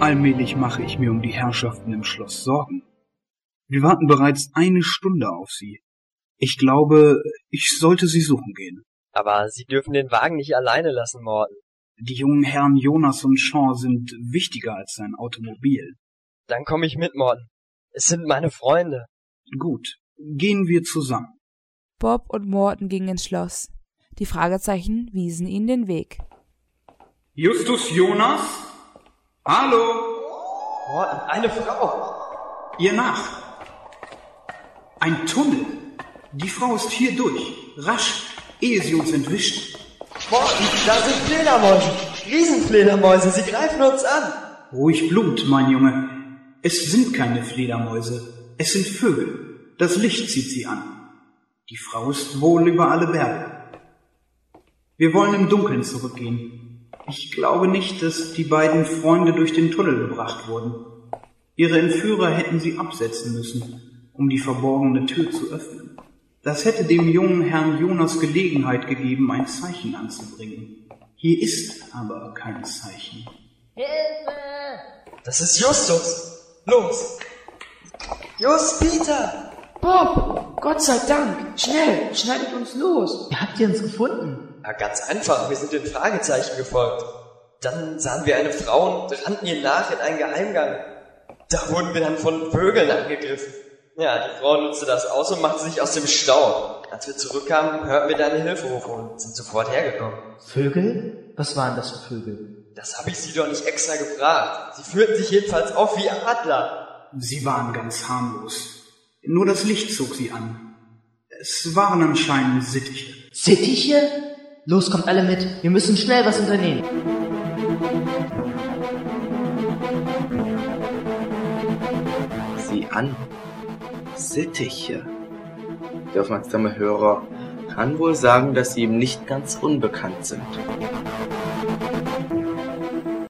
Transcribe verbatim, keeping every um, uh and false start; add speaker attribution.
Speaker 1: Allmählich mache ich mir um die Herrschaften im Schloss Sorgen. Wir warten bereits eine Stunde auf sie. Ich glaube, ich sollte sie suchen gehen.
Speaker 2: Aber Sie dürfen den Wagen nicht alleine lassen, Morten.
Speaker 1: Die jungen Herren Jonas und Shaw sind wichtiger als sein Automobil.
Speaker 2: Dann komme ich mit, Morten. Es sind meine Freunde.
Speaker 1: Gut, gehen wir zusammen.
Speaker 3: Bob und Morten gingen ins Schloss. Die Fragezeichen wiesen ihnen den Weg.
Speaker 1: Justus Jonas? Hallo?
Speaker 2: Morten, eine Frau.
Speaker 1: Ihr nach. Ein Tunnel. Die Frau ist hier durch. Rasch, ehe sie uns entwischt.
Speaker 2: Morten, da sind Fledermäuse. Riesenfledermäuse, sie greifen uns an.
Speaker 1: Ruhig Blut, mein Junge. Es sind keine Fledermäuse. Es sind Vögel. Das Licht zieht sie an. Die Frau ist wohl über alle Berge. Wir wollen im Dunkeln zurückgehen. Ich glaube nicht, dass die beiden Freunde durch den Tunnel gebracht wurden. Ihre Entführer hätten sie absetzen müssen, um die verborgene Tür zu öffnen. Das hätte dem jungen Herrn Jonas Gelegenheit gegeben, ein Zeichen anzubringen. Hier ist aber kein Zeichen.
Speaker 4: Hilfe!
Speaker 2: Das ist Justus. Los. Just, Peter.
Speaker 5: Bob, Gott sei Dank. Schnell, schneidet uns los. Wie habt ihr uns gefunden?
Speaker 2: Ja, ganz einfach, wir sind den Fragezeichen gefolgt. Dann sahen wir eine Frau und rannten ihr nach in einen Geheimgang. Da wurden wir dann von Vögeln angegriffen. Ja, die Frau nutzte das aus und machte sich aus dem Staub. Als wir zurückkamen, hörten wir deine Hilferufe und sind sofort hergekommen.
Speaker 5: Vögel? Was waren das für Vögel?
Speaker 2: Das habe ich sie doch nicht extra gefragt. Sie führten sich jedenfalls auf wie Adler.
Speaker 1: Sie waren ganz harmlos. Nur das Licht zog sie an. Es waren anscheinend Sittiche.
Speaker 5: Sittiche? Los, kommt alle mit. Wir müssen schnell was unternehmen.
Speaker 6: Sieh an. Sittiche. Der aufmerksame Hörer kann wohl sagen, dass sie ihm nicht ganz unbekannt sind.